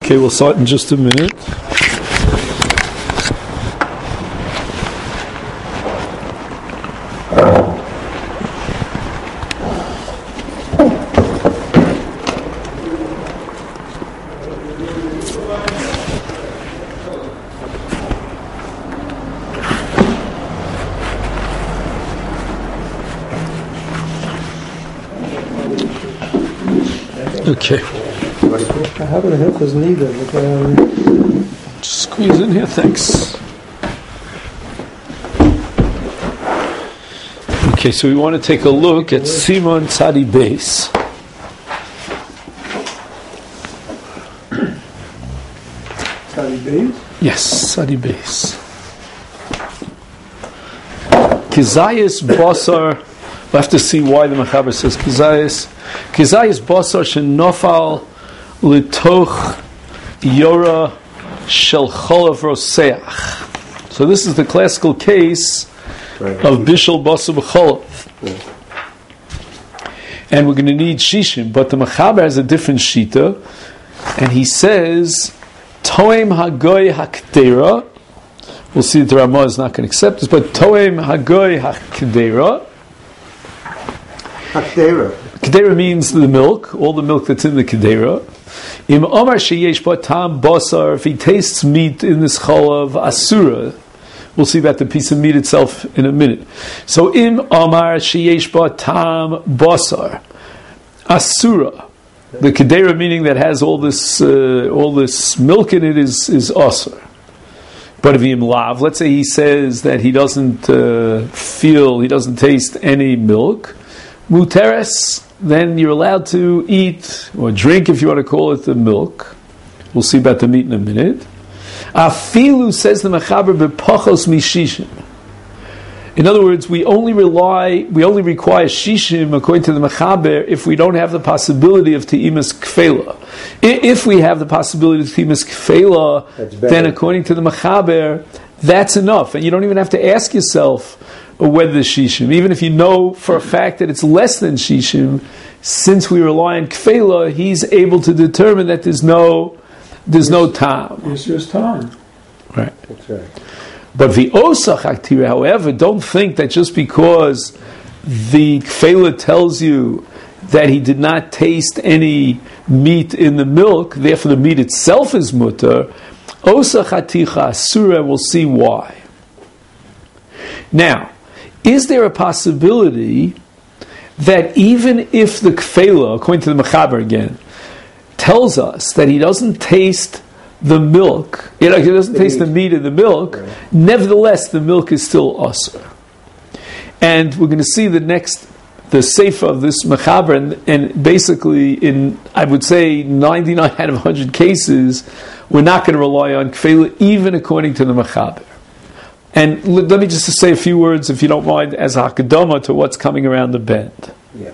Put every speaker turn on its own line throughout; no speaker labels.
Okay, we'll start in just a minute. Okay.
I haven't hit this neither.
Just squeeze in here, thanks. Okay, so we want to take a look at Simon Tzadi Beis.
Tzadi Beis?
Yes, Tzadi Beis. Kizayis Basar. We'll have to see why the Mechaber says Kizayis. Kizayis Basar Shenofal Litoch Yora Shel Cholav Roseach. So this is the classical case of Bishul Basar B'Cholav. And we're going to need Shishim, but the Mechaber has a different Shita, and he says Toem Hagoy Hakdera. We'll see that the Ramah is not going to accept this, but Toem Hagoy Hakdera.
Hakdera.
Kedera means the milk, all the milk that's in the kedera. Im Omar sheyesh ba tam basar, if he tastes meat in this cholav asura, we'll see about the piece of meat itself in a minute. So Im Omar sheyesh ba tam basar asura, the kedera meaning that has all this milk in it is asur. But if Im Lav, let's say he says that he doesn't he doesn't taste any milk, muteres, then you're allowed to eat or drink, if you want to call it, the milk. We'll see about the meat in a minute. Afilu, says the Mechaber, b'pachos mishishim. In other words, we only require shishim, according to the Mechaber, if we don't have the possibility of te'imas kfela. If we have the possibility of te'imas kfela, then according to the Mechaber, that's enough. And you don't even have to ask yourself whether the shishim, even if you know for a fact that it's less than shishim, since we rely on kfela, he's able to determine that there's no time.
It's just time.
Right.
That's right.
But the osach aktira, however, don't think that just because the kfela tells you that he did not taste any meat in the milk, therefore the meat itself is mutter. Osach aticha asura, we'll see why. Now, is there a possibility that even if the kfela, according to the Mechaber again, tells us that he doesn't taste the milk, he doesn't taste the meat in the milk, right, nevertheless the milk is still asur? And we're going to see the sefer of this Mechaber, and basically in, I would say, 99 out of 100 cases, we're not going to rely on kfela, even according to the Mechaber. And let me just say a few words, if you don't mind, as a hakadama to what's coming around the bend.
Yeah.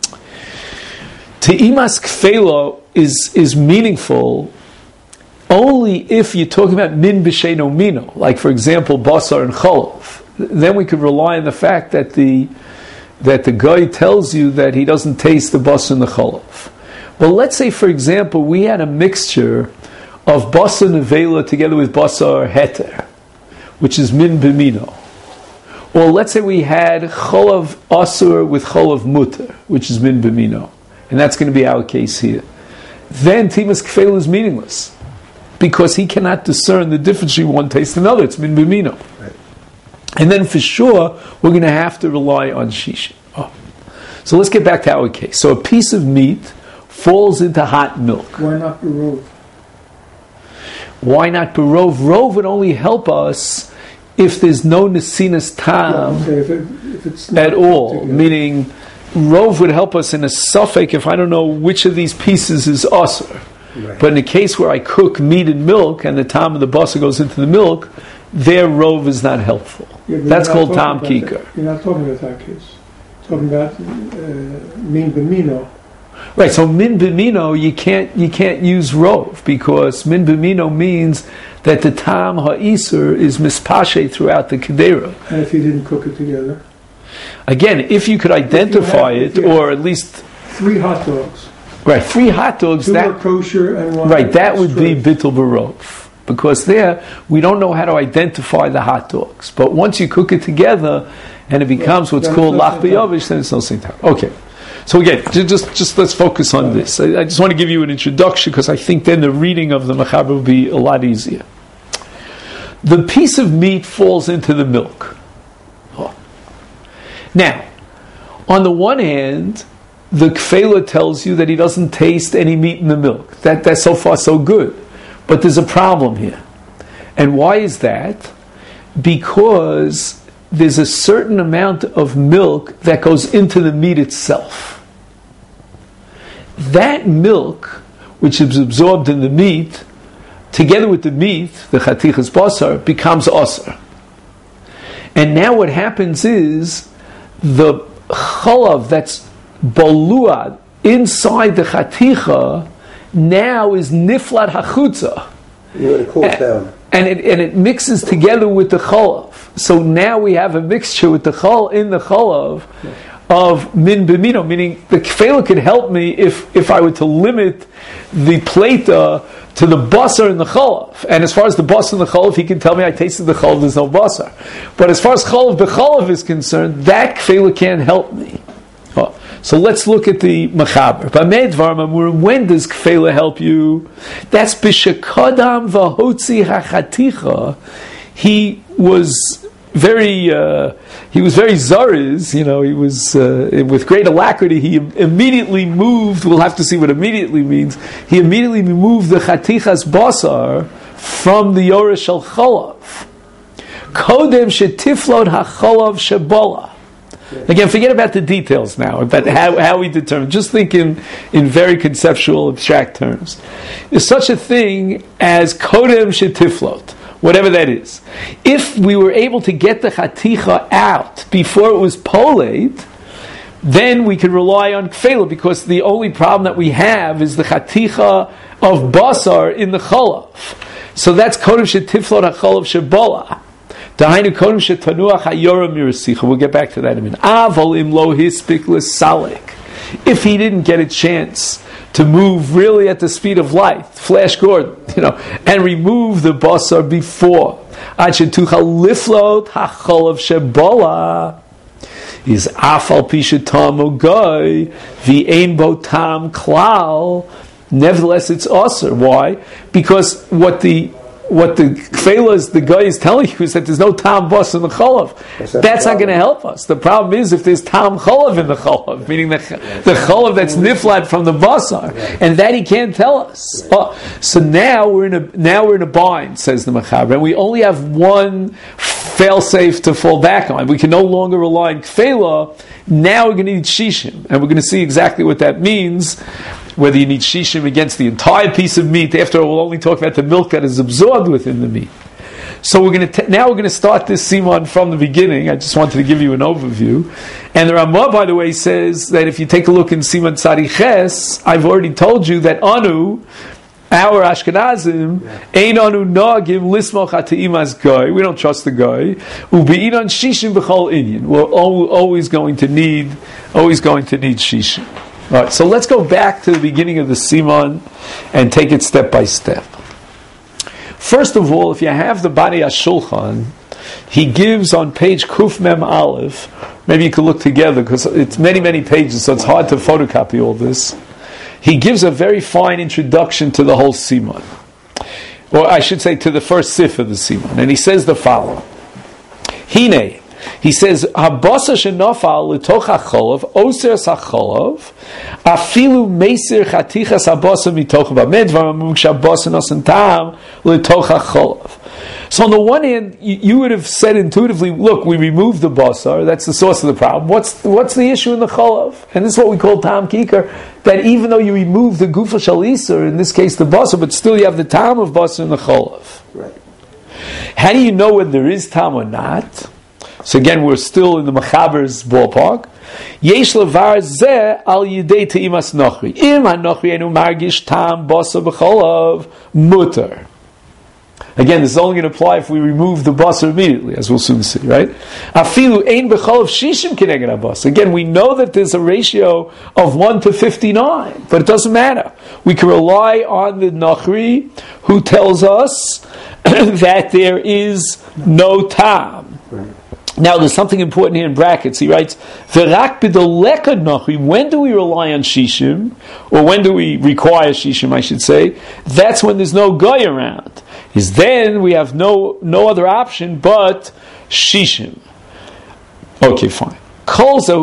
Te'imas kfela is meaningful only if you're talking about min b'sheino mino, like for example basar and cholov. Then we could rely on the fact that the guy tells you that he doesn't taste the basar and the cholov. Well, let's say for example we had a mixture of basar nevela together with basar heter, which is min b'mino. Or let's say we had cholav asur with cholav mutter, which is min b'mino. And that's going to be our case here. Then timas kfela is meaningless, because he cannot discern the difference between one taste and another. It's min b'mino. Right. And then for sure, we're going to have to rely on shishim. Oh. So let's get back to our case. So a piece of meat falls into hot milk.
Why not berov?
Why not berov? Rov would only help us if there's no nesinas tam
if it's not
at all.
together.
Meaning, rov would help us in a suffix if I don't know which of these pieces is asur.
Right.
But in the case where I cook meat and milk and the tam of the basar goes into the milk, their rov is not helpful.
Yeah,
that's called tam kikar.
You're not talking about that case. You're talking about min b'mino.
Right, so min b'mino, you can't use rov, because min b'mino means that the tam ha'isur is mispashe throughout the kedera.
And if you didn't cook it together?
Again, if you could identify it, or at least
3 hot dogs.
Right, 3 hot dogs.
Two are kosher and one.
Right, that would be
stray.
bittul barov. Because there, we don't know how to identify the hot dogs. But once you cook it together, and it becomes what's
Then
called
it's no
lach b'yavish, then it's no sin tara. Okay. So again, just let's focus on this. I just want to give you an introduction, because I think then the reading of the Mechaber will be a lot easier. The piece of meat falls into the milk. Now, on the one hand, the kfela tells you that he doesn't taste any meat in the milk. That's so far so good. But there's a problem here. And why is that? Because there's a certain amount of milk that goes into the meat itself. That milk, which is absorbed in the meat, together with the meat, the chatichas basar, becomes asar. And now what happens is, the chalav that's baluad inside the chaticha now is niflat hachutza.
It cools down.
And it mixes together with the chalav. So now we have a mixture with the chalav in the chalav of min b'mino, meaning the kfela could help me if I were to limit the plata to the basar and the chalav. And as far as the basar and the chalav, he can tell me I tasted the chalav, there's no basar. But as far as chalav b'chalav is concerned, that kfela can't help me. So let's look at the Mechaber. When does kfela help you? That's b'shekadam v'hotzi hachaticha. He was very zariz, he was with great alacrity. He immediately moved. We'll have to see what immediately means. He immediately moved the chatichas basar from the yoresh shel chalav. Kodem shetiflod hachalav shebola. Again, forget about the details now, about how we determine. Just think in very conceptual, abstract terms. There's such a thing as kodem shetiflot, whatever that is. If we were able to get the chaticha out before it was polate, then we could rely on kfela, because the only problem that we have is the chaticha of basar in the chalav. So that's kodem shetiflot hachalav shebola. We'll get back to that in a minute. If he didn't get a chance to move really at the speed of light, Flash Gordon, and remove the basar before, is afal pishatam ogoy v'ein bo tam klal. Nevertheless, it's aser. Why? Because what the kfela is, the guy is telling you, is that there's no tam bas in the chalav. That's not going to help us. The problem is if there's tam chalav in the chalav, meaning the chalav that's niflat from the basar, and that he can't tell us. So now we're in a bind, says the Mechaber, and we only have one fail-safe to fall back on. We can no longer rely on kfela. Now we're going to need shishim, and we're going to see exactly what that means. Whether you need shishim against the entire piece of meat. After all, we'll only talk about the milk that is absorbed within the meat. So we're going to start this siman from the beginning. I just wanted to give you an overview. And the Ramah, by the way, says that if you take a look in Siman Tzadiches, I've already told you that anu, our Ashkenazim, ein anu nagim lismoch ateimas goy. We don't trust the guy. Ube'inon shishim b'chol inyan. We're always going to need shishim. All right, so let's go back to the beginning of the siman and take it step by step. First of all, if you have the Bari HaShulchan, he gives on page Kuf Mem Aleph, maybe you could look together because it's many, many pages, so it's hard to photocopy all this. He gives a very fine introduction to the whole siman, or I should say to the first sif of the siman, and he says the following: Hine. He says, "Habasa shenofal letoch hacholav oser sacholav afilu meisir chatichas habasa mitoch b'med v'amum shabasa nosen tam letoch hacholav." So on the one hand, you would have said intuitively, "Look, we removed the basar. That's the source of the problem. What's the issue in the cholav?" And this is what we call tam kikar. That even though you remove the gufa shal iser, in this case the basar, but still you have the tam of basar in the cholav.
Right.
How do you know whether there is tam or not? So again, we're still in the Mechaber's ballpark. Yesh levar zeh al yidei teimas nochri. Im hanochri enu margish tam basa b'cholav muter. Again, this is only going to apply if we remove the basar immediately, as we'll soon see, right? Afilu ein b'cholav shishim kineged habasar. Again, we know that there's a ratio of 1 to 59, but it doesn't matter. We can rely on the Nachri, who tells us that there is no tam.
Right.
Now, there's something important here in brackets. He writes, "V'rak b'doleka nachri." When do we rely on shishim, or when do we require shishim? I should say that's when there's no guy around. Is then we have no other option but shishim. Okay, fine. There's still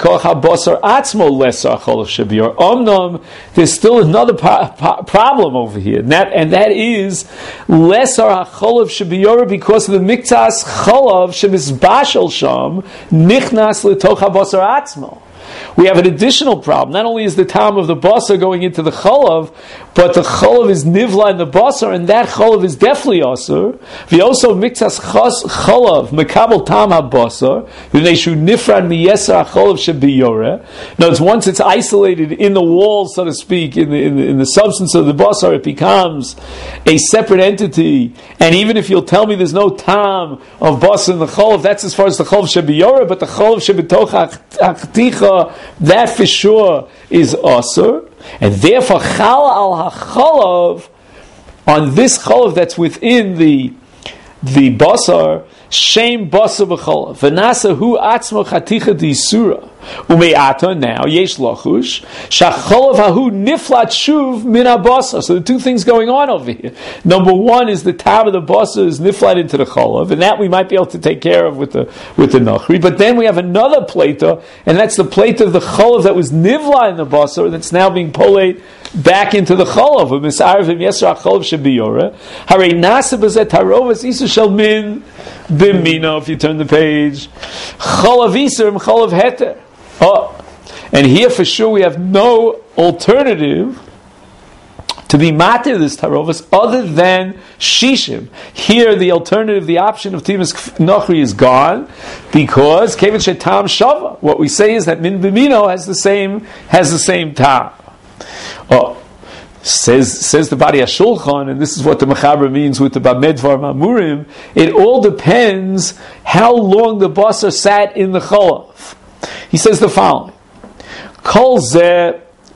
another problem over here, and that is lesar hacholav shebiyora, because of the miktas cholav shemizbashel sham nichnas letoch habasar atzmo. We have an additional problem. Not only is the tam of the basar going into the cholav, but the cholav is nivla in the basar, and that cholav is definitely asur. We also miktas cholav mekabel tam habasar v'neishu nifran miyesar cholav shebiyore. Now, once it's isolated in the wall, so to speak, in the substance of the basar, it becomes a separate entity. And even if you'll tell me there's no tam of basar in the cholav, that's as far as the cholav shebiyore. But the cholav shebitoch achticha, that for sure is asur, and therefore chal al hacholav, on this cholav that's within the basar, shem basar b'cholav v'nasa hu atzmo chaticha d'isura ume'ata. Now yesh lachush shacholav hahu niflat shuv min habasar. So the two things going on over here. Number one is the tam of the basar is niflat into the cholav, and that we might be able to take care of with the nachri. But then we have another plata, and that's the plata of the cholav that was nivla in the basar that's now being polate back into the cholav. V'misarvim yesra cholav shebiyore harei nasa b'zet harovas isa shel min b'mino. If you turn the page, cholav iser cholav heter. Oh, and here for sure we have no alternative to be matir this tarovas other than shishim. Here the alternative, the option of timas nachri is gone, because kevin shetam shava. What we say is that min b'mino has the same tam. Oh, says the Bari HaShulchan, and this is what the Mechaber means with the Bamedvar Mamurim. It all depends how long the basar sat in the cholav. He says the following: Kol zeh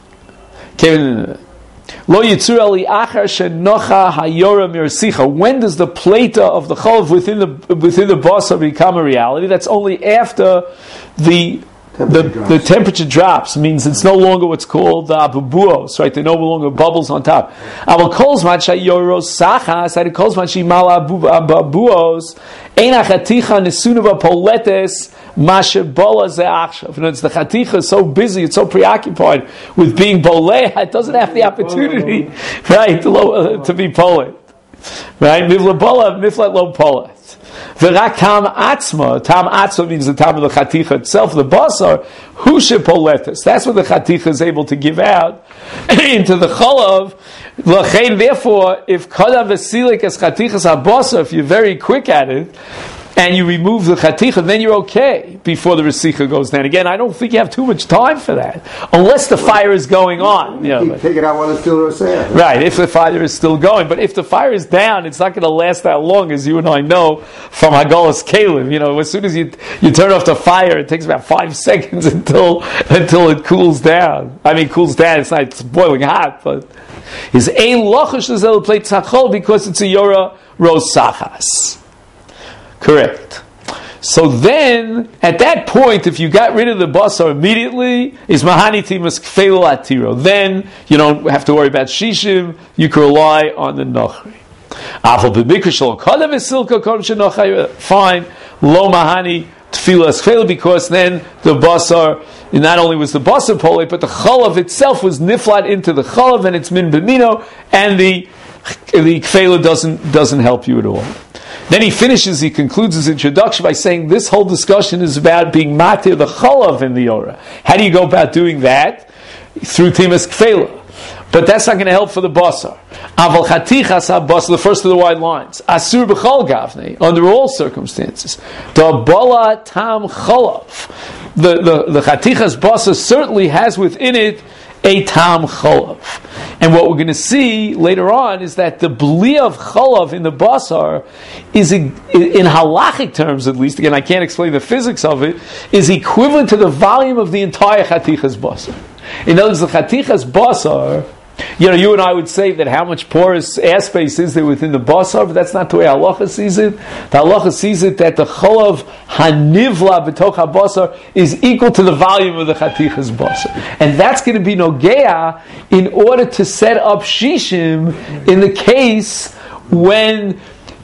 lo yitzur ali achar shenocha hayora mirsicha. When does the plata of the cholav within the basar become a reality? That's only after the temperature drops. Means it's no longer what's called the abubuos, right? They're no longer bubbles on top. Aval kolzman shayoros sachas, and kolzman shimala abubuos, eina chaticha nesunava poletes mashabola ze'achshav. It's the chaticha is so busy, it's so preoccupied with being boleh, it doesn't have the opportunity, right, to be polet, right? Mivla bola, miflat lo polet. V'rak tam atzma means the tam of the chaticha itself, the basar, hu shepoletes. That's what the chaticha is able to give out into the cholav. L'chein, therefore, if kadam v'silik as chatichas habasar, if you're very quick at it, and you remove the chaticha, then you're okay before the resicha goes down. Again, I don't think you have too much time for that, unless the fire is going on.
Take it out while it's still rosea.
Right, if the fire is still going. But if the fire is down, it's not going to last that long, as you and I know from Hagalas Kalim. As soon as you turn off the fire, it takes about 5 seconds until it cools down. I mean, cools down, it's boiling hot, but is ein lochash l'zel plate tzachol, because it's a yora rosachas. Correct. So then, at that point, if you got rid of the basar immediately, is mahani timas kfeil atiro. Then you don't have to worry about shishim. You can rely on the nachri. Fine, lo mahani tfilas kfeil, because then the basar, not only was the basar polei, but the chalav itself was niflat into the chalav, and it's min b'mino, and the kfeila doesn't help you at all. Then he concludes his introduction by saying this whole discussion is about being matir the cholav in the Yorah. How do you go about doing that? Through timas kfeila. But that's not going to help for the basar. Aval chatichas ha-basar, the first of the wide lines. Asur b'chol gavne, under all circumstances. The bala tam cholav. The chatichas basar certainly has within it a tam cholav. And what we're going to see later on is that the bli of cholav in the basar is, in halachic terms at least, again I can't explain the physics of it, is equivalent to the volume of the entire chatichas basar. In other words, the chatichas basar, you and I would say that how much porous airspace is there within the basar, but that's not the way halacha sees it. The halacha sees it that the cholav hanivla b'toch habasar is equal to the volume of the chatichas basar, and that's going to be nogea in order to set up shishim in the case when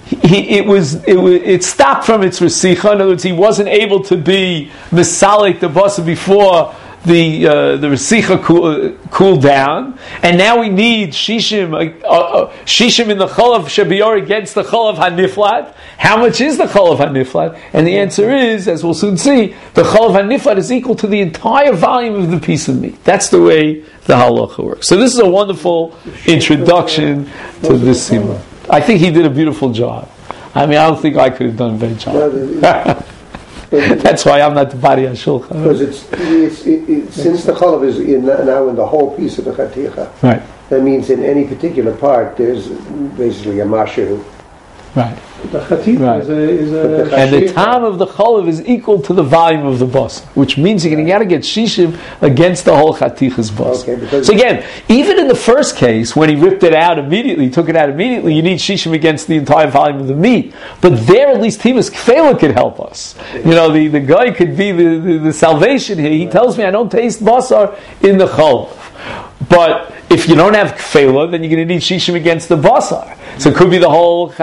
it stopped from its resicha. In other words, he wasn't able to be misalik the basar before the resicha cooled down, and now we need shishim in the cholav shabior against the cholav haniflat. How much is the cholav haniflat? And the answer is, as we'll soon see, the cholav haniflat is equal to the entire volume of the piece of meat. That's the way the halacha works. So this is a wonderful introduction to this simon. I think he did a beautiful job. I mean, I don't think I could have done a better job. That's why I'm not the body on shulchan.
Because it's since the cholav is now in the whole piece of the chaticha.
Right.
That means in any particular part there's basically a mashu.
Right.
The chaticha
Right.
is a
And the time of the cholav is equal to the volume of the basar, which means you're going to get shishim against the whole chatichas basar.
Okay,
so again, even in the first case, when he ripped it out immediately, took it out immediately, you need shishim against the entire volume of the meat. But there, at least, Timus Kfela could help us. The guy could be the salvation here. He tells me I don't taste basar in the cholav. But if you don't have kfela, then you're going to need shishim against the basar. So it could be the whole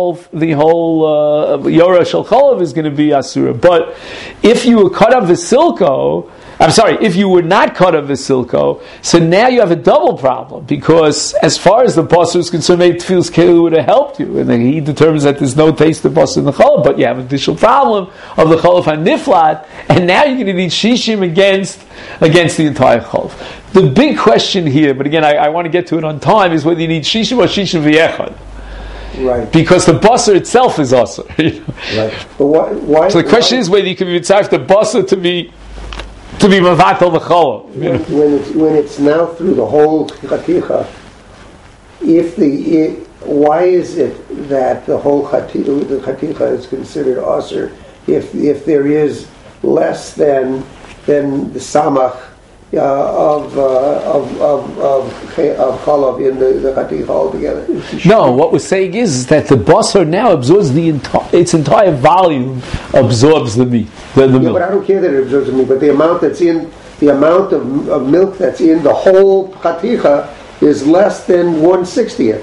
yorah shel cholav is going to be asura. But if you were cut of vesilko, if you were not cut of vesilko, so now you have a double problem, because as far as the basar is concerned, maybe feels keilu would have helped you, and then he determines that there's no taste of basar in the cholav, but you have an additional problem of the cholav haniflat, and now you're going to need shishim against the entire cholav. The big question here, but again, I want to get to it on time, is whether you need shishim or shishim v'yechad.
Right.
Because the basar itself is asur.
Right. But why?
So the question is whether you can be mitzvah the basar to be mavatal the cholav.
When it's now through the whole chaticha, why is it that the whole chaticha is considered asur if there is less than the samach of cholav in the chaticha altogether?
No, what we're saying is that the basar now absorbs its entire volume, absorbs the meat, the milk.
But I don't care that it absorbs the meat. But the amount of milk that's in the whole chaticha is less than 1/60th.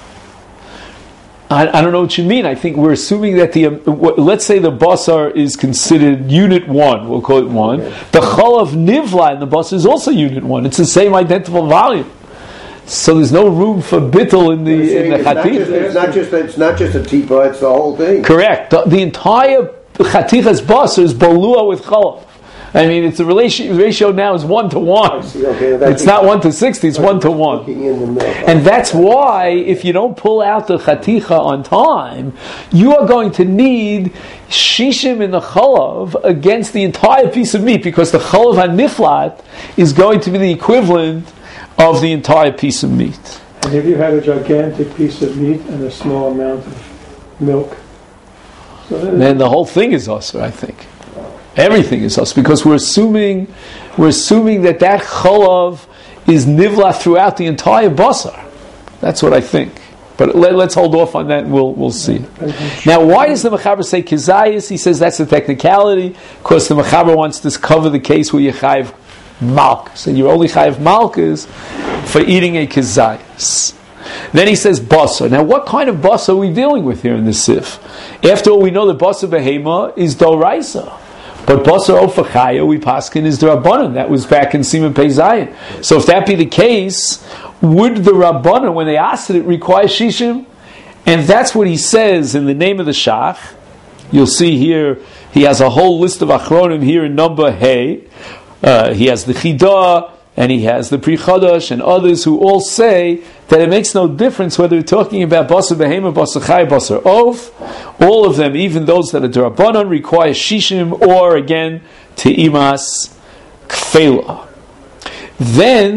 I don't know what you mean. I think we're assuming that let's say the basar is considered unit 1, we'll call it 1. Okay. The cholav nivla in the basar is also unit 1. It's the same identical volume. So there's no room for bittul in the chaticha.
It's not just a tipa, it's the whole thing.
Correct. The entire chaticha's basar is bolua with cholav. I mean, it's a ratio now is 1 to 1. It's not 1 to 60, it's 1 to 1. And that's why, if you don't pull out the chaticha on time, you are going to need shishim in the cholav against the entire piece of meat, because the cholav haniflat is going to be the equivalent of the entire piece of meat.
And if you had a gigantic piece of meat and a small amount of milk,
then the whole thing is usher, I think. Everything is us, because we're assuming that cholav is nivla throughout the entire basar. That's what I think. But let's hold off on that and we'll see. Now, why does the Mechaber say kizayis? He says that's a technicality, because the Mechaber wants to cover the case where you chayiv malchus, and you're only chayiv malchus for eating a kizayis. Then he says basar. Now, what kind of basar are we dealing with here in the sif? After all, we know that basar behema is doraisa. But basar ofachaya, we paskin, is the Rabbanan. That was back in Siman Pei Zayin. So if that be the case, would the Rabbanan, when they asked it, require shishim? And that's what he says in the name of the Shach. You'll see here, he has a whole list of achronim here in number Hey. He has the Chidah, and he has the Pri Chadash, and others who all say that it makes no difference whether we're talking about basar behema, basar chay, basar of. All of them, even those that are d'Rabbanan, require shishim, or again, te'imas kfela. Then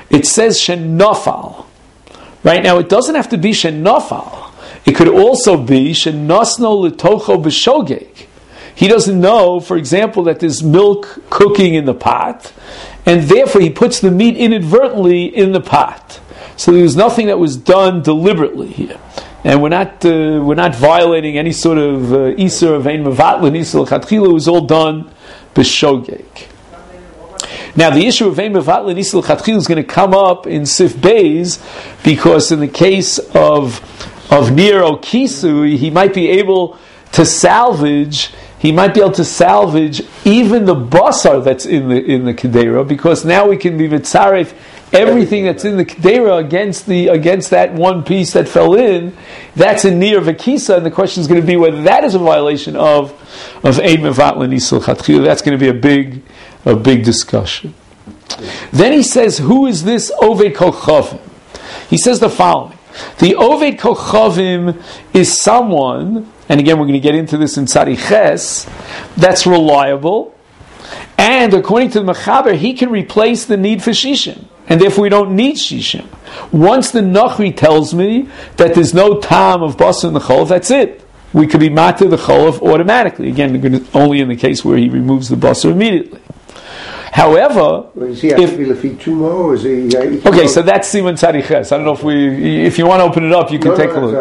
it says shenofal. Right now, it doesn't have to be shenofal. It could also be shenosno letocho b'shogeg. He doesn't know, for example, that there's milk cooking in the pot, and therefore he puts the meat inadvertently in the pot. So there was nothing that was done deliberately here, and we're not violating any sort of iser of ein mevatlin iser l'chatchila. It was all done b'shogeg. Now, the issue of ein mevatlin iser l'chatchila is going to come up in Sif Beis, because in the case of Nero Kisui, he might be able to salvage. He might be able to salvage even the basar that's in the kedera, because now we can be mitzaref everything that's in the kedera against that one piece that fell in. That's a near v'kisa, and the question is going to be whether that is a violation of ein mevatlin iser l'chatchila. That's going to be a big discussion. Then he says, who is this Oved Kochavim? He says the following: the Oved Kochavim is someone, and again we're going to get into this in Tzadi Ches, that's reliable, and according to the Mechaber, he can replace the need for Shishim, and therefore we don't need Shishim. Once the Nachri tells me that there's no time of Basar in the Cholav, that's it. We could be matir the Cholav automatically. Again, only in the case where he removes the Basar immediately. However,
does he have to be lefi tumo, or is he?
Okay, so that's Siman Tzadi Ches. I don't know if you want to open it up, you can take a look.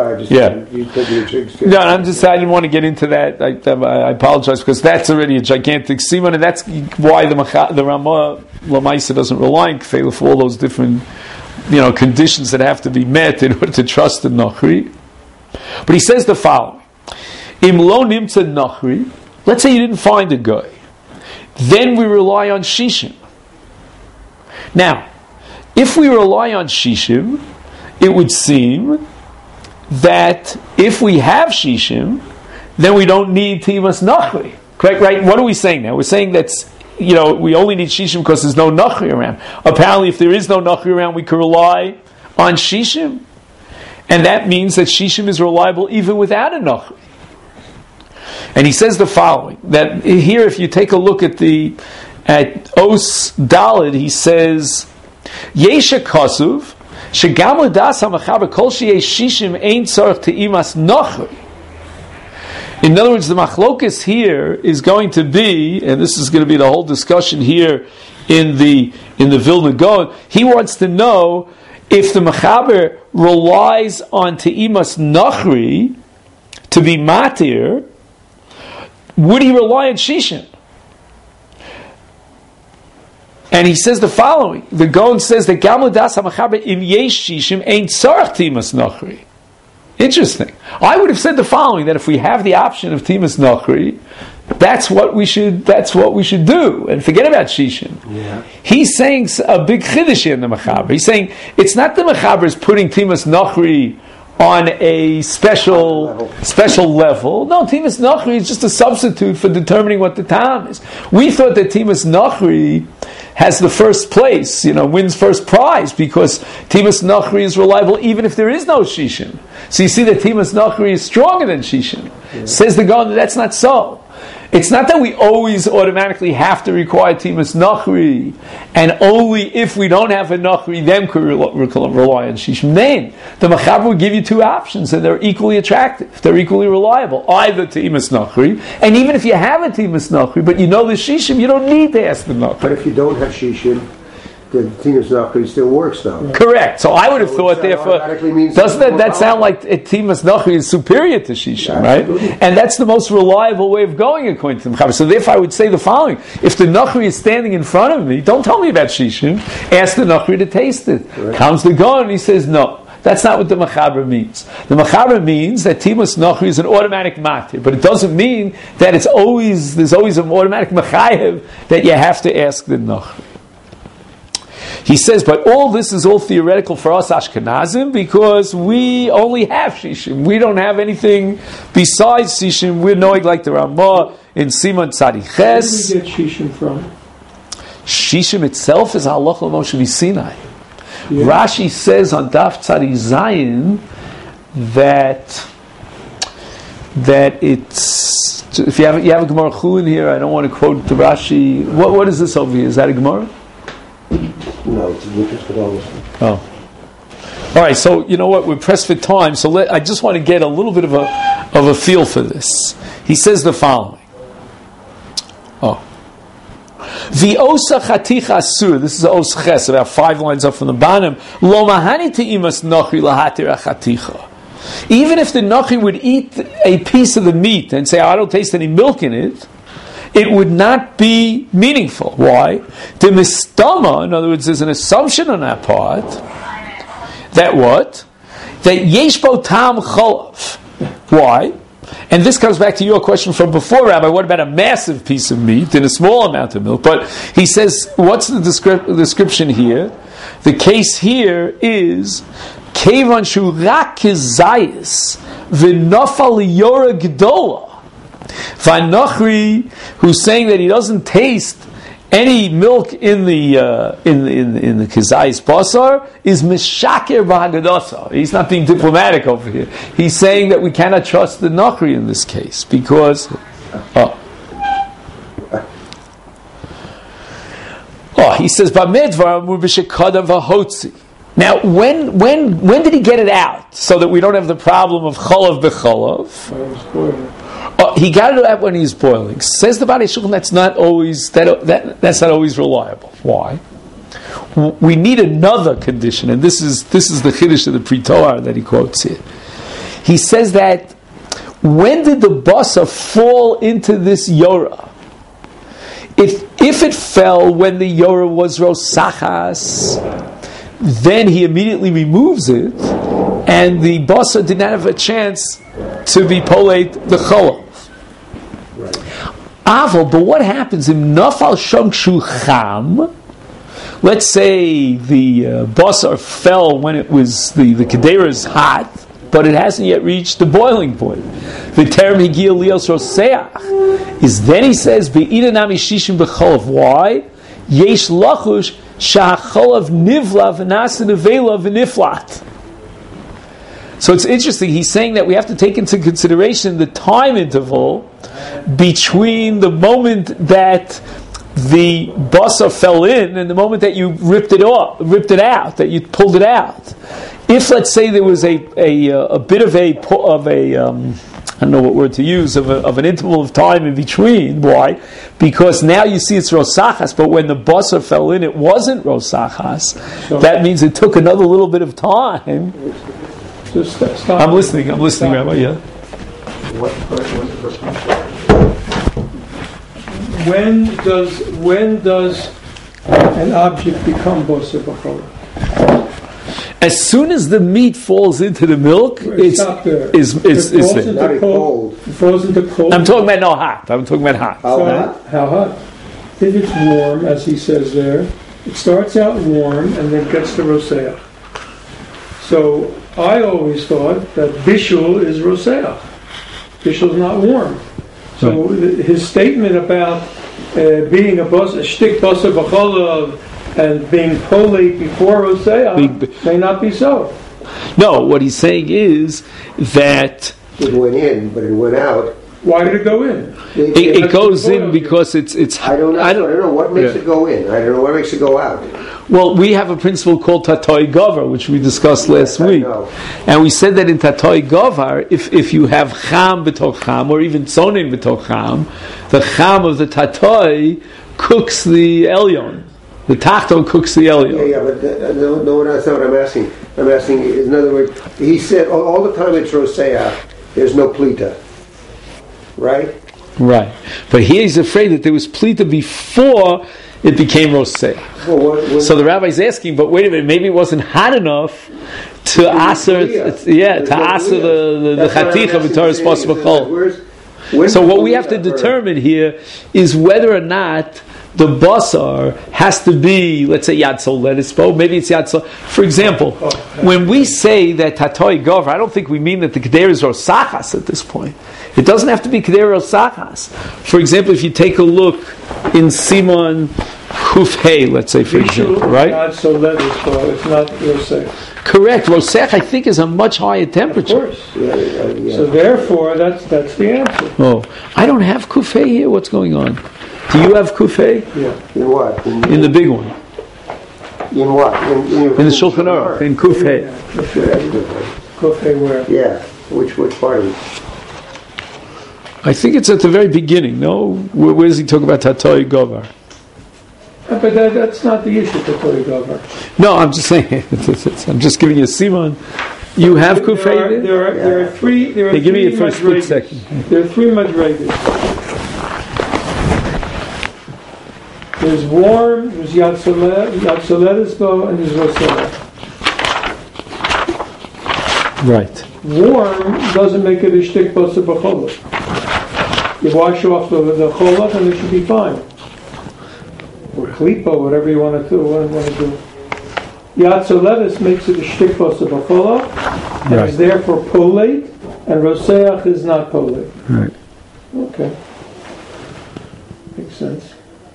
No, I'm just saying I didn't want to get into that. I apologize, because that's already a gigantic Siman, and that's why the Ramah Lamaisa doesn't rely on Kfeilah for all those different conditions that have to be met in order to trust the Nachri. But he says the following: Im lo nimtza Nachri. Let's say you didn't find a guy. Then we rely on Shishim. Now, if we rely on Shishim, it would seem that if we have Shishim, then we don't need Timas Nachri. Correct, right? What are we saying now? We're saying that we only need Shishim because there's no Nachri around. Apparently, if there is no Nachri around, we can rely on Shishim. And that means that Shishim is reliable even without a Nachri. And he says the following, that here, if you take a look at Os Daled, he says, Yesha Kasuv, Shegam L'das HaMachaber Kol Sheyesh Shishim Ein Tzarech Te'imas Nachri. In other words, the machlokas here is going to be, and this is going to be the whole discussion here in the Vilna Gaon. He wants to know if the Machaber relies on Te'imas Nachri to be matir, would he rely on Shishim? And he says the following: the Gaon says that Gam L'das HaMachaber Im Yesh Shishim Ein Tzarech Timas Nachri. Interesting. I would have said the following: that if we have the option of Timas Nachri, that's what we should do, and forget about Shishim. Yeah. He's saying a big chiddush in the Machaber. He's saying it's not the Machaber is putting Timas Nachri on a special level. No, Timas Nachri is just a substitute for determining what the time is. We thought that Timas Nachri has the first place, wins first prize, because Timas Nachri is reliable even if there is no Shishim. So you see that Timas Nachri is stronger than Shishim. Yeah. Says the Gaon, that's not so. It's not that we always automatically have to require Timas Nachri, and only if we don't have a Nachri, then can we rely on Shishim. Then the Machaber will give you two options, and they're equally attractive. They're equally reliable. Either Timas Nachri, and even if you have a Timas Nachri, but you know the Shishim, you don't need to ask the Nachri.
But if you don't have Shishim, the Timas Nachri still works, though.
Yeah. Correct. So I would have thought, therefore, doesn't that sound like Timas Nachri is superior to Shishim, right? And that's the most reliable way of going according to the Mechaber. So therefore, I would say the following: if the Nachri is standing in front of me, don't tell me about Shishim. Ask the Nachri to taste it. Right. Comes the Gaon, and he says no. That's not what the Mechaber means. The Mechaber means that Timas Nachri is an automatic matir, but it doesn't mean that there's always an automatic mechayev that you have to ask the Nachri. He says, but all this is all theoretical for us Ashkenazim, because we only have Shishim. We don't have anything besides Shishim. We're knowing like the Ramah in Siman Tzadi Ches.
Where do we get Shishim from?
Shishim itself is Halacha Moshe Sinai. Yeah. Rashi says on Daf Tzadi Zayin that it's, if you have a Gemara Chulin here, I don't want to quote the Rashi. What is this over here? Is that a Gemara?
No, it's Lucas Cadolis.
Oh. All right, so you know what? We're pressed for time, so I just want to get a little bit of a feel for this. He says the following. Oh. The osa chaticha asur. This is the os ches, about 5 lines up from the bottom. Lo mahani teimas nochi lahatir chaticha. Even if the nochi would eat a piece of the meat and say, I don't taste any milk in it, it would not be meaningful. Why? The mistama, in other words, there's an assumption on that part, that what? That yeshbo tam cholav. Why? And this comes back to your question from before, Rabbi, what about a massive piece of meat and a small amount of milk? But he says, what's the description here? The case here is Kevan shu rak kizayis v'nafal yora gdola. Vanochri, who's saying that he doesn't taste any milk in the kizayis basar, is mishaker b'hagadasa. He's not being diplomatic over here. He's saying that we cannot trust the nochri in this case because. He says b'medvar amur b'shekada v'hotzi. Now, when did he get it out so that we don't have the problem of cholav b'cholav? He got it out when he's boiling. Says the Baalei Shulchan, that's not always that's not always reliable. Why? We need another condition, and this is the chiddush of the Pri Toar that he quotes here. He says that when did the basa fall into this yora? If it fell when the yora was rosachas, then he immediately removes it, and the basa did not have a chance to be polate the cholav. Aval, but what happens in nafal shamkshu cham? Let's say the basar fell when it was the kedera is hot, but it hasn't yet reached the boiling point. The term higil lios roseach is then he says be'ina nami shishim b'cholav. Why? Yesh lachush sha'cholav nivla v'nasa nevela v'niflat. So it's interesting. He's saying that we have to take into consideration the time interval between the moment that the basar fell in and the moment that you ripped it out, that you pulled it out. If, let's say, there was a bit of a I don't know what word to use, of an interval of time in between. Why? Because now you see it's rosachas, but when the basar fell in, it wasn't rosachas. So that means it took another little bit of time. I'm listening, Rabbi. Yeah.
When does an object become basar b'cholav?
As soon as the meat falls into the milk, it's
not there.
It falls
into cold. It falls into cold.
I'm talking about hot. I'm talking about hot.
How hot? If it's warm, as he says there, it starts out warm and then gets to roseach. So I always thought that bishul is roseach. Bishul is not warm. So his statement about being a shtik basar b'cholav and being polate before roseach may not be so.
No, what he's saying is that
it went in, but it went out.
Why did it go in?
It goes in because it's.
I don't know what makes it go in. I don't know what makes it go out.
Well, we have a principle called Tatoi Govar, which we discussed last week. And we said that in Tatoi Govar, if you have Cham b'toch Cham, or even Tzonin b'toch Cham, the Cham of the Tatoi cooks the Elyon. The Tachton cooks the Elyon.
Yeah, but no, that's not what I'm asking. I'm asking, in other words, he said all the time it's Roseach, there's no Plita. Right?
Right. But here he's afraid that there was Plita before it became Roseach. So the rabbi's asking, but wait a minute, maybe it wasn't hot enough to aser the chaticha b'toras basar b'cholav. So what we have to determine here is whether or not the basar has to be, let's say, Yad Sol Lenispo, maybe it's Yad Sol. For example, when we say that Tatoi Gover, I don't think we mean that the Kedera is Rosachas at this point. It doesn't have to be Kedera Rosachas. For example, if you take a look in Simon Kuf Hey, let's say, for example, right?
Yad Sol Lenispo, it's not Rosech.
Correct. Rosech, I think, is a much higher temperature.
Of course. Yeah. So therefore, that's the answer.
Oh, I don't have Kuf Hey here. What's going on? Do you have kufay?
Yeah. In what?
In the big one.
In what?
In the Shulchan Aruch, in Kuf Hey.
Kuf Hey where?
Yeah. Which part of it?
I think it's at the very beginning, no? Where does he talk about Tatoi Govar?
But that's not the issue, Tatoi Govar.
No, I'm just saying, I'm just giving you a Simon. You have Kuf Hey?
There are three.
Hey, give me it for a split second.
There are three madrigas. There's warm, there's Yatzoletisbo, and there's Rosella.
Right.
Warm doesn't make it a shtik basa b'cholot. You wash off the cholot and it should be fine. Or klipa, whatever you want to do. Yatzoletis makes it a shtik basa b'cholot, and
Right.
is therefore polate, and Roseach is not polate.
Right.
Okay. Makes sense.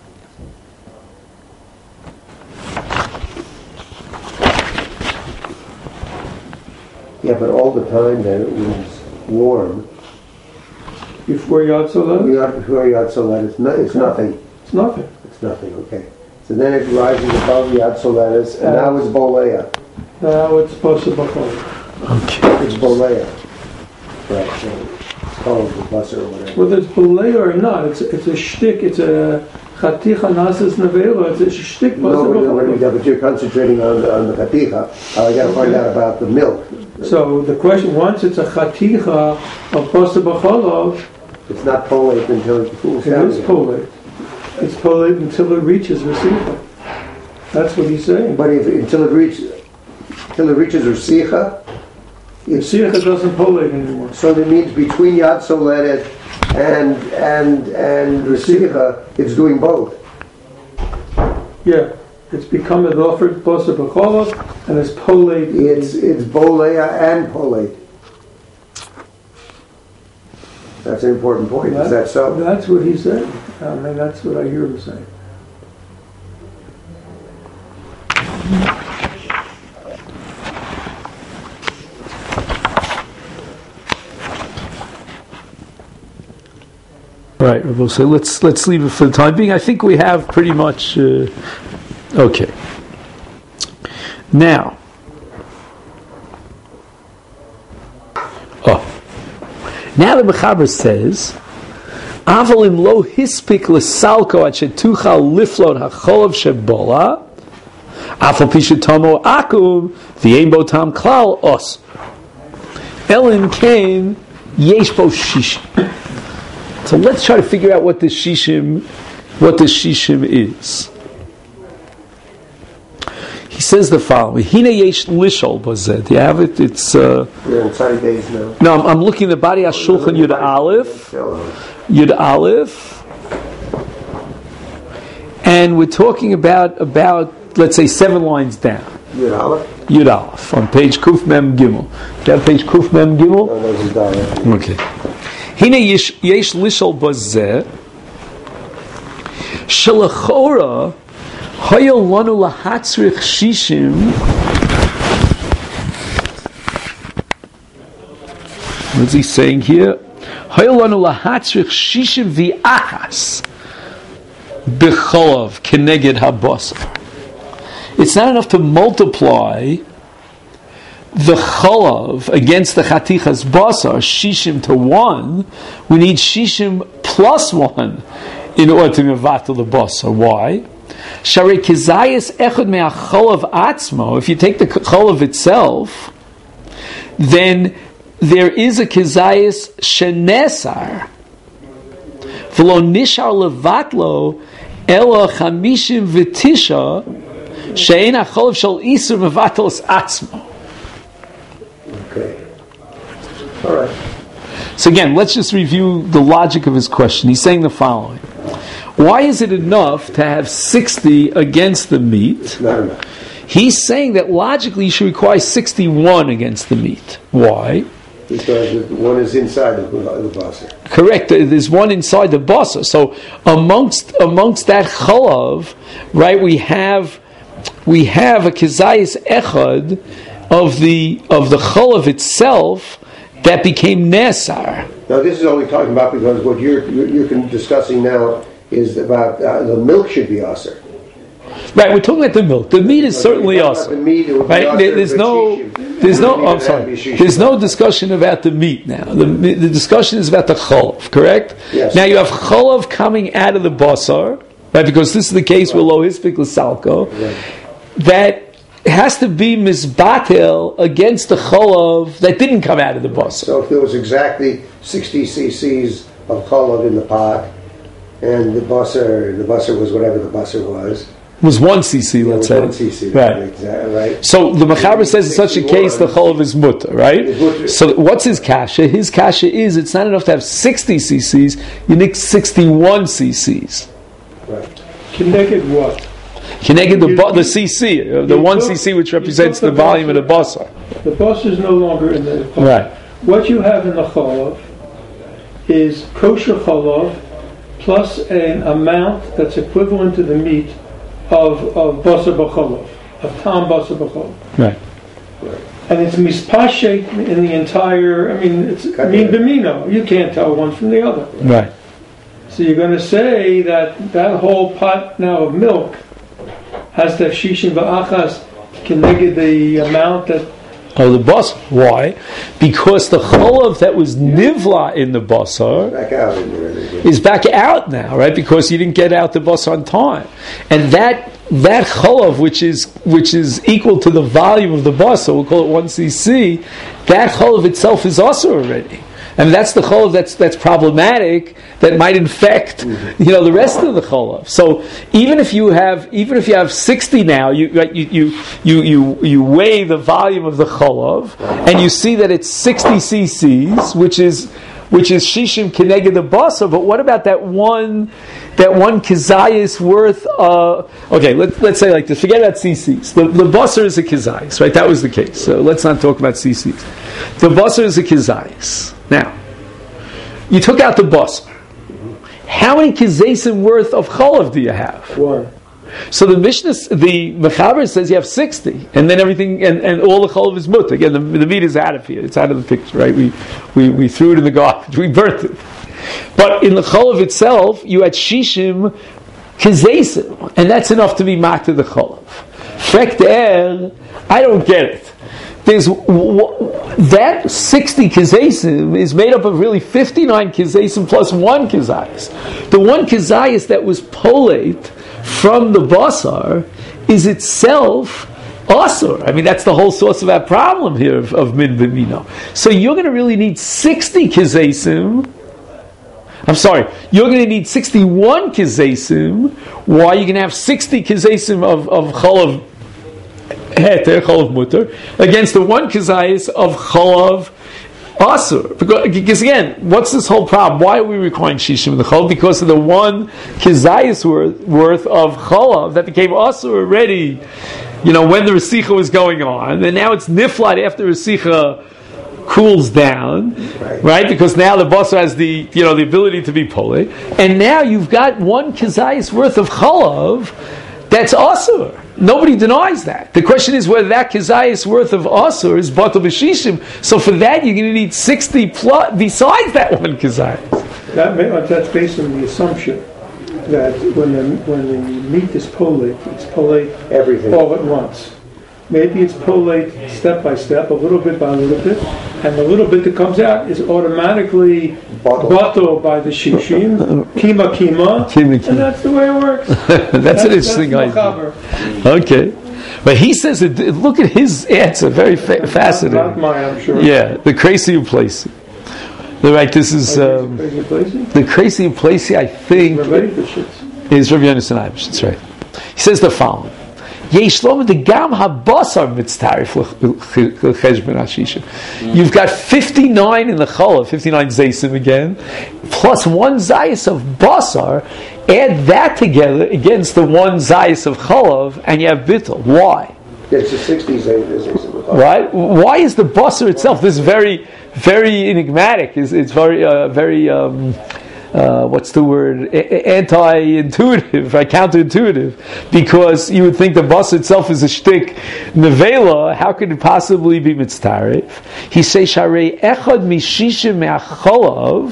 Yeah, but all the time then it was warm.
Before Yatzoletis?
Before Yatzoletis, it's nothing.
It's nothing.
It's nothing, okay. So then it rises above Yatzoletis, and now it's Bolea.
Now it's basa b'cholot.
Okay.
It's Bolea. Right, so it's called the busser or whatever.
Whether it's belay or not, it's a shtick, it's a chaticha nasas nevela, it's a shtick basa b'cholot.
But you're concentrating on the chaticha. I got to find out about the milk.
So the question, once it's a chaticha of basa b'cholot,
It's not polate until it cools
it
down.
is polate. It's polate until it reaches Rasicha. That's what he's saying.
But until it reaches Rasicha,
Rasicha doesn't polate anymore.
so that means between Yad Soledet and Rasicha, it's doing both.
Yeah, it's become an offered basa b'cholot, and it's polate.
It's Bolea and polate. That's an important point. Is that so?
That's what he's saying. I mean, that's what I hear him saying.
Right, Rabbi, so let's leave it for the time being. I think we have pretty much okay. Now, now the Mechaber says, "Avalim lo hispik lesalko at shetuchal liflot hacholov shebola, afal pishatomo akum v'yein bo tam klal os elin kain yesh bo shishim." So let's try to figure out what the shishim is. He says the following: Hine yesh lishol bazeh. Do you have it? It's
You're in sunny days now.
no. I'm looking at Bari HaShulchan Yud Aleph, and we're talking about let's say 7 lines down. Yud Aleph on page Kuf Mem Gimel. Do you have page Kuf Mem Gimel? Okay. Hine yesh lishol bazeh shalachora hayol lanu lahatzrich shishim. What is he saying here? Hayol lanu lahatzrich shishim v'achas b'cholav keneged habasar. It's not enough to multiply the cholav against the chatichas basar, shishim to 1, we need shishim plus 1 in order to mevatel the basar. Why? Sharei kizayis echad me'acholav atzmo. If you take the cholav itself, then there is a kizayis shenesar. V'lo nishar levatlo ela chamishim v'tisha she'en acholav shel isur mevatel atzmo.
Okay. All right.
So again, let's just review the logic of his question. He's saying the following. Why is it enough to have 60 against the meat?
Not enough.
He's saying that logically you should require 61 against the meat. Why?
Because one is inside the basar.
Correct. There's one inside the basar. So amongst that chalav, right, we have a kizayis echad of the cholav itself that became nesar.
Now this is only talking about because what you're discussing now is about the milk should be aser.
Right, we're talking about the milk. The meat is certainly
The
awesome.
meat, it would be
Right?
awesome,
There's
but
no,
shishim.
there's no.
Meat
I'm
would
sorry.
have to be shishim.
There's no discussion about the meat now. The discussion is about the cholov, correct?
Yes.
Now you have cholov coming out of the basar, right? Because this is the case with lo hispik l'salko.
Right.
That has to be misbatel against the cholov that didn't come out of the basar.
So if there was exactly 60 cc's of cholov in the pot, and the busser was whatever the busser was,
Was 1 cc, let's say.
1 cc,
Right.
Exactly, right.
So the Mechaber says in such a case the cholov is mutter, right?
It's mutter.
So what's his kasha? His kasha is it's not enough to have 60 cc's, you need 61 cc's.
Right.
Connected what?
Connected the cc, the 1 cc which represents the volume of the basar.
The bus is no longer in the pot.
Right.
What you have in the cholov is kosher cholov plus an amount that's equivalent to the meat of basar b'cholov, of tam basar b'cholov.
Right.
And it's mispashet in the entire, it's min b'mino. You can't tell one from the other.
Right.
So you're going to say that whole pot now of milk has to have shishin v'achas connected the amount that.
Oh, the basar. Why? Because the cholov that was nivla in the basar
Back out in there.
is back out now, right? Because you didn't get out the basar on time, and that cholov, which is equal to the volume of the basar, we'll call it 1 cc. That cholov itself is also already. And that's the cholov that's problematic, that might infect, the rest of the cholov. So even if you have 60 now, you weigh the volume of the cholov, and you see that it's 60 cc's, which is shishim keneged the basar. But what about that one kizayis worth? Okay, let's say like this. Forget about cc's. The basar is a kizayis, right? That was the case. So let's not talk about cc's. The basar is a kizayis. Now, you took out the basar. How many kizesim worth of cholov do you have?
1.
So the Mechaber says you have 60, and then everything, and all the cholov is mutter. Again, the meat is out of here; it's out of the picture, right? We threw it in the garbage, we burnt it. But in the cholov itself, you had shishim kizesim, and that's enough to be mat to the cholov. Frek de'er, I don't get it. There's that 60 kizesim is made up of really 59 kizesim plus 1 kizayis. The 1 kizayis that was polate from the basar is itself asur. That's the whole source of our problem here of min b'mino. So you're going to really need 60 kizesim. I'm sorry, you're going to need 61 kizesim. Why? You're going to have 60 kizesim of cholav heter, cholav mutter, against the 1 kizayis of cholav asur. Because again, what's this whole problem? Why are we requiring shishim in the cholav? Because of the 1 kizayis worth of cholav that became asur already, when the resicha was going on, and now it's niflat after resicha cools down, right? Because now the basar has the ability to be pole, and now you've got 1 kizayis worth of cholav that's asur. Nobody denies that. The question is whether that kizayis worth of asur is batal b'shishim. So for that, you're going to need 60 plus besides that 1 kizayis.
That's based on the assumption that when the meat is polate, it's polate
Everything.
all at once. Maybe it's polate step by step, a little bit by a little bit, and the little bit that comes out is automatically batal by the shishim, kima, and that's the way it works.
That's an interesting idea. Okay. But he says, look at his answer, very fascinating.
Not mine, I'm sure.
Yeah, the crazy place. Right, this is the crazy place. I think is Rabbi Yonasan Eibush. That's right. He says the following: You've got 59 in the cholov, 59 zaysim again, plus 1 zayis of basar. Add that together against the 1 zayis of cholov, and you have bittul. Why?
It's the 60 zayis.
Right? Why is the basar itself? This is very, very enigmatic. It's very, what's the word? Anti-intuitive, right? Counterintuitive, because you would think the basar itself is a shtick nevela. How could it possibly be mitztaref? He says, "Sharei echad mishishim me'acholav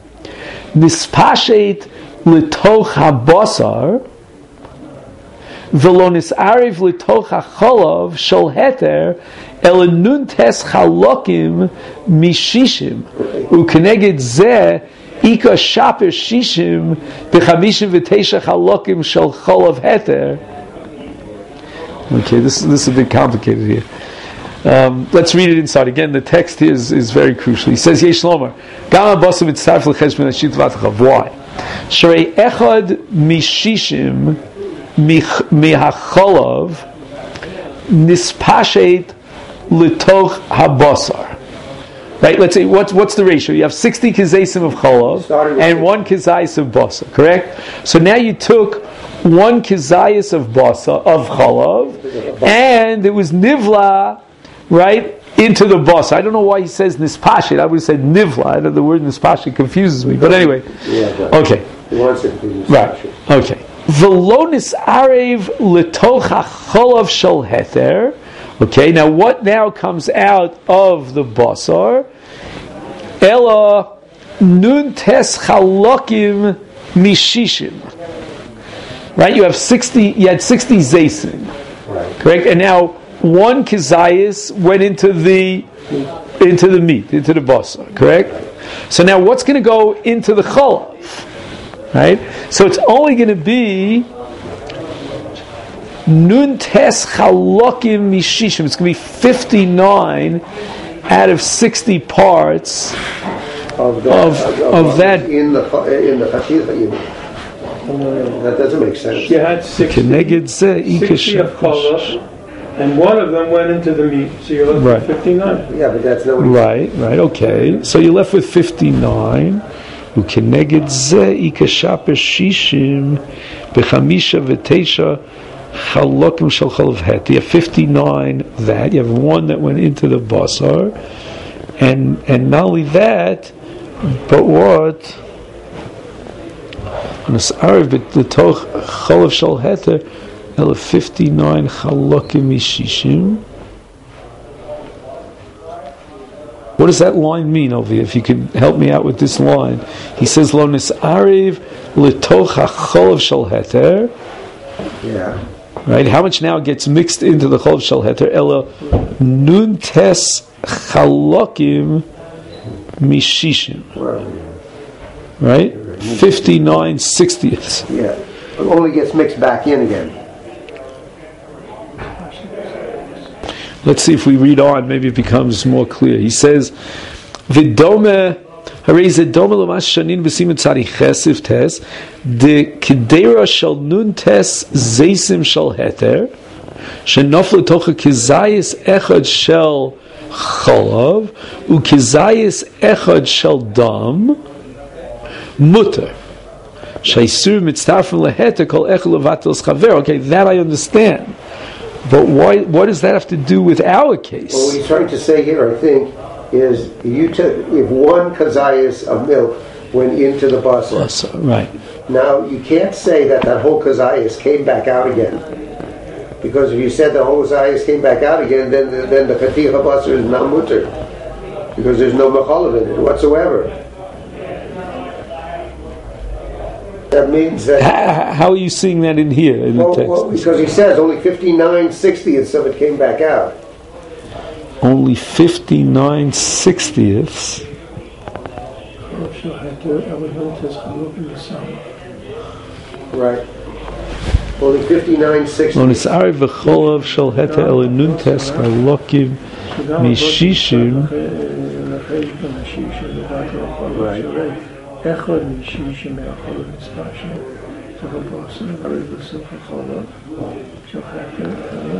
nispashet litoch habasar Velonis ariv litoch hacholov shel heter elenun tes chalokim mishishim ukeneged zeh ika shaper shishim b'chamishim v'teisha chalokim shel cholov heter. Okay, this is a bit complicated here. Let's read it inside. Again, the text here is very crucial. He says, Yesh Lomar, Gama Basim Mitzarf L'Cheshbon Ashit V'Atachav. Why? Shrei Echad Mishishim Mihacholov Nispashet L'Toch HaBasar. Right, let's say, what's the ratio? You have 60 kizaysim of cholov and 1 kizayis of basar, correct? So now you took 1 kizayis of basar, of cholov, and it was nivla, right, into the basar. I don't know why he says nispashit. I would have said nivla. The word nispashit confuses me. But anyway, okay. Right, okay. V'lo nisarev l'toch hacholov shel heter. Okay, now what now comes out of the basar? Ela nun tes chalokim mishishim. Right, you had 60 zaysim. Right. Correct? And now 1 kizayis went into the meat, into the basar. Correct? So now what's going to go into the chalav? Right? So it's only going to be Nun tes chalokim mishishim. It's going to be 59 out of 60 parts of that.
In the chashitha, you mean? That doesn't make sense.
You had 60 of cholov, and 1 of them went into the meat, so you're left with 59.
Yeah, but that's not what
right, okay. So you're left with 59. Ukeneged ze ikashaper shishim b'chamisha v'teisha chalokim shel cholav het. You have 59 that. You have 1 that went into the basar, and not only that, but what? Nis'arev b'toch cholav shel heter ela 59 chalokim mishishim. What does that line mean over here? If you could help me out with this line. He says, Lo nis'arev l'toch ha'cholav shel heter.
Yeah.
Right? How much now gets mixed into the cholav shel heter? Ela nun tes chalokim mishishim. Right? 59 60ths.
Yeah. It only gets mixed back in again.
Let's see if we read on, maybe it becomes more clear. He says, Vidome, Harei zedome l'mas shanin b'simen tzadi chesiv tes, de kedera shal nun tes zeisim shal heter, shenof l'tocha kizayis echad shel cholav, u kizayis echad shel dam, mutter. Shaisur mitztafim leheter kol echad levatel schaver. Okay, that I understand. But why? What does that have to do with our case?
Well, what he's trying to say here, I think, is you took if 1 kazayas of milk went into the basar.
Right.
Now you can't say that whole kazayas came back out again, because if you said the whole kazayas came back out again, then the chaticha basar is not mutter, because there's no mechalav in it whatsoever. That means that.
How are you seeing that in here in the text?
Well, because he says only 59 60ths of it came back out.
Only 59 60ths.
Right. Only 59 60ths.
On its ariv v'cholav shel heter elenuntes chalokim mishishim.
Right.
Echad mishishim me'achol mitzpashim tzachol basar ariv v'suf hacholov shel heter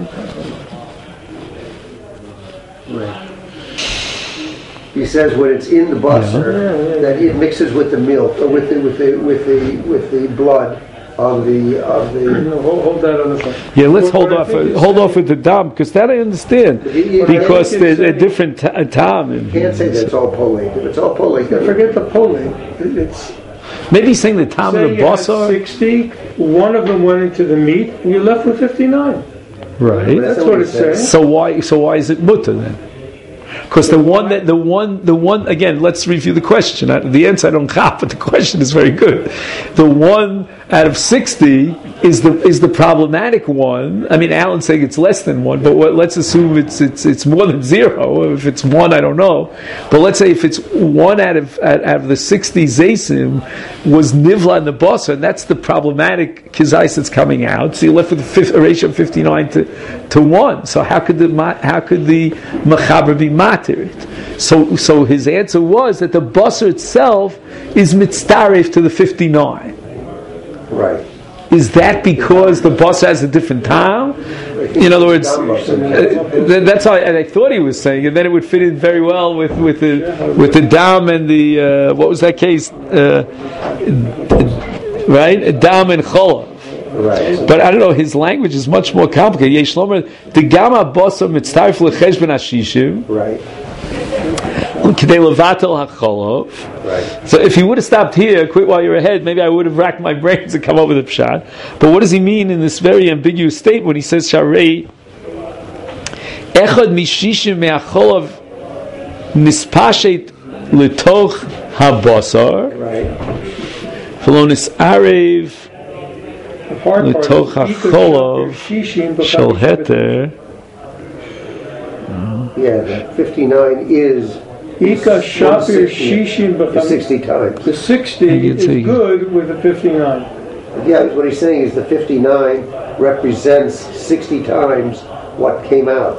elenuntes.
Right. He says when it's in the basar that it mixes with the milk or with the blood of the.
No, hold that on the side.
Yeah, let's hold off with the dam, because that I understand, because there's a different tam.
You can't say that it's all polate. If it's all polate,
forget the polate. It's
maybe he's saying the tam of the basar.
60. 1 of them went into the meat, and you're left with 59.
Right.
That's what it says.
So why is it mutter then? Because the one again, let's review the question. The answer I don't have, but the question is very good. The one out of 60 is the problematic one. I mean, Alan's saying it's less than 1, but let's assume it's more than 0. If it's 1, I don't know. But let's say if it's 1 out of the 60 Zaysim was Nivla in the Basar, and that's the problematic Kizais that's coming out. So you're left with a ratio of 59 to 1. So how could the Mechaber be Materit? So his answer was that the Basar itself is Mitztaref to the 59.
Right.
Is that because the Basar has a different time? In other words, that's how I thought he was saying, and then it would fit in very well with the Dam and the what was that case? Right, Dam and Cholav.
Right.
But I don't know. His language is much more complicated. Yesh lomer the Gama Basar mitztaref lecheshben hashishim.
Right.
K'dei levatel hacholov.
Right.
So if he would have stopped here, quit while you're ahead, maybe I would have racked my brains and come up with a pshat. But what does he mean in this very ambiguous statement when he says Sharei Echad mishishim me'acholov nispashet letoch habasar
Right.
v'lo nisarev
The hard part
letoch
is
hacholov shel heter.
Yeah, the 59 is
Ika Shapir Shishim
the 60 times.
The 60 is good with the 59.
Yeah, what he's saying is the 59 represents 60 times what came out.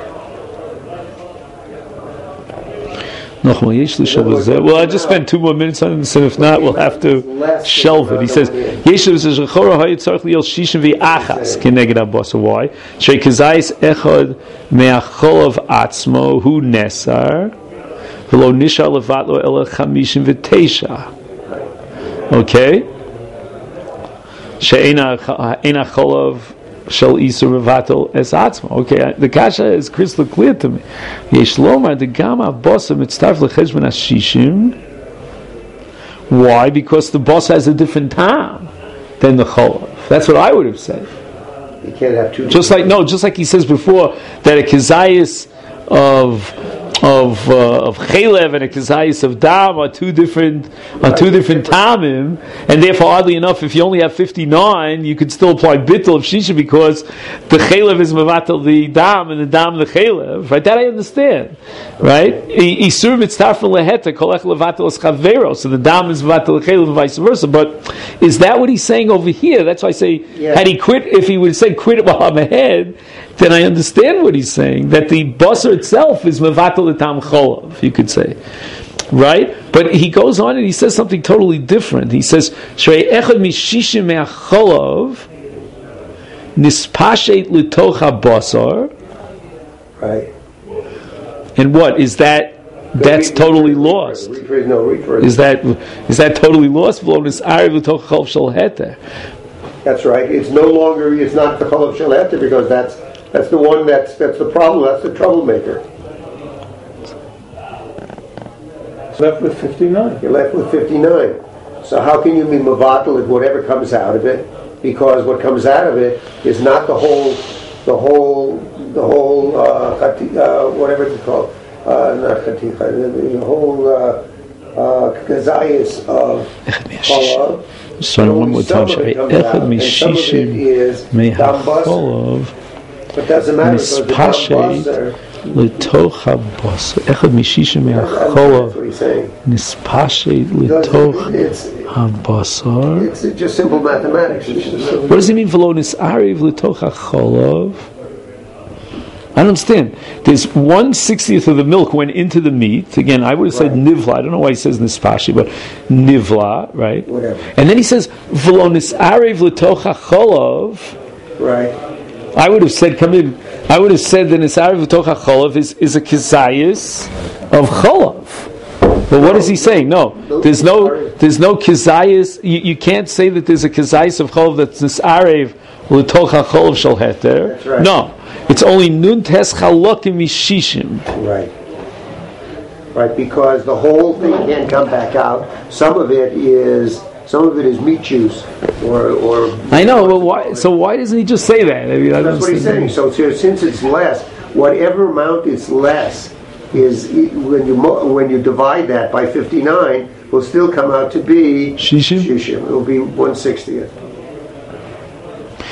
Well, I just spent 2 more minutes on this, and if not, we'll have to shelve it. He says, "Yeshiv is a chora hayitzarch liel shishim v'achas keneged abasa." Why? Sheikazais echad me'acholov atzmo hu nesar v'lo nishar levatlo ela chamishim v'teisha. Okay. She'ena cholov shall isur revatel es atzmo. Okay, the kasha is crystal clear to me. Yesh lomar the gama bosa mitztarf lecheshben hashishim. Why? Because the boss has a different time than the cholov. That's what I would have said.
You can't have two.
Just like he says before that a kizayis of chelev and a kizayis of dam are two different tamim, and therefore, oddly enough, if you only have 59, you could still apply bittul of shisha because the chelev is mevatel the dam and the dam the chelev. Right? That I understand. Right? Isur mitztarfen leheta kolech levatel es chavero. So the dam is mevatel the chelev and vice versa. But is that what he's saying over here? That's why I say, had he quit, if he would have said quit while I'm ahead, then I understand what he's saying, that the basar itself is mevatel the tam cholav, you could say. Right? But he goes on and he says something totally different. He says, Shrei echad mishishim me'acholav nispashet litoch ha-basar.
Right.
And what? Is that, that's totally lost? Is that totally lost? V'lo nis'arev litoch ha-cholav shel heter.
That's right. It's no longer, it's not the cholav shel heter because that's the one that's the problem, that's the troublemaker.
Left with 59.
You're left with 59. So how can you be mavatal at whatever comes out of it? Because what comes out of it is not the whole whatever it's called, not chaticha, the whole kazayas of cholav.
So one more time, echad mishishim me'acholav.
But doesn't matter because the
litoch habasar. Echad mishishim me'acholav nispashet litoch habasar.
It's just simple mathematics.
What does he mean? V'lo nis'arev litoch hacholav. I don't understand. There's 1/60th of the milk went into the meat. Again, I would have said nivla. I don't know why he says nispashi, but nivla, right?
Whatever.
And then he says v'lo nis'arev litoch hacholav.
Right.
I would have said, come in. I would have said that nis'arev litoch hacholav is a kizayis of cholav. But what is he saying? No, there's no kizayis. You can't say that there's a kizayis of cholav that's nis'arev litoch hacholav shel heter.
Right.
No. It's only nun tes chalokim mishishim.
Right. Right, because the whole thing can't come back out. Some of it is meat juice, or. I
know, but why? So why doesn't he just say that? I mean,
that's what he's saying. So since it's less, whatever amount is less is when you divide that by 59, will still come out to be
shishim.
It will be 1/60th.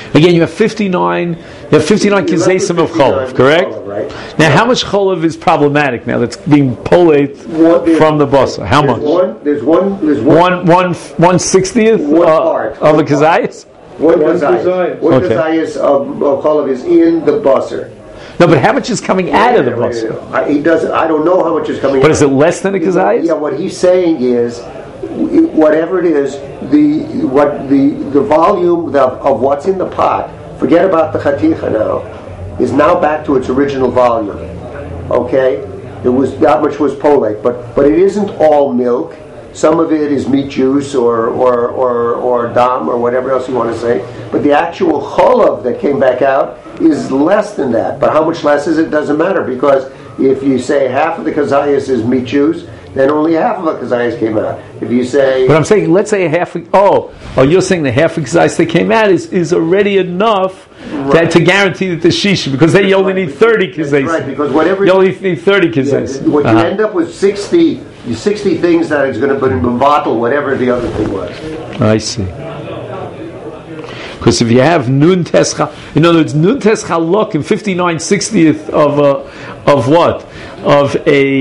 Again, you have 59 kizesim of cholav, correct?
Right.
Now, how much cholav is problematic now that's being pulled from the basar? How much?
There's one
1/60th of a kazayas?
One kazayas of cholav is in the basar.
No, but how much is coming out of the basar?
He doesn't. I don't know how much is coming.
But is it less than a kazayas?
Yeah, what he's saying is, whatever it is, the volume of what's in the pot. Forget about the chaticha now. Is now back to its original volume. Okay, it was that much was polate, but it isn't all milk. Some of it is meat juice or dam or whatever else you want to say. But the actual cholav that came back out is less than that. But how much less is it? Doesn't matter, because if you say half of the kazayas is meat juice, then only half of a kazayas came out. If you say...
But I'm saying, let's say you're saying the half of kazayas that came out is already enough that to guarantee that the shisha, because then you only need 30 kazayas.
Right, because whatever...
You only need 30 kazayas.
What you end up with 60 things that is going to put in a bottle, whatever the other thing was.
I see. Because if you have nun tescha, in other words, nun tescha look in 59/60th of what? Of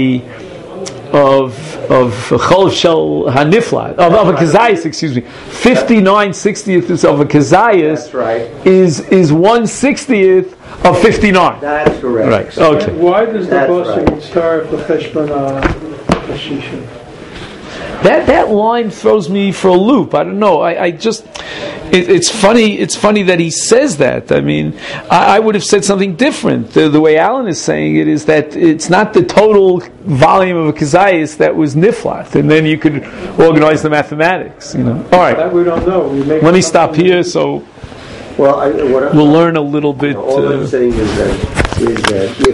cholav shel hanifla of a kazayas, excuse me. 59/60th of a kazayas.
That's right.
Is 1/60th of 59.
That's correct.
Right. Okay.
Why does the
That's
basar start for cheshbon hashisha?
That line throws me for a loop. I don't know. I just it's funny. It's funny that he says that. I mean, I would have said something different. The way Alan is saying it is that it's not the total volume of a kazayas that was niflat, and then you could organize the mathematics. All right.
That we don't know.
Let me stop here. So
Well,
we'll learn a little bit.
All I'm saying is that if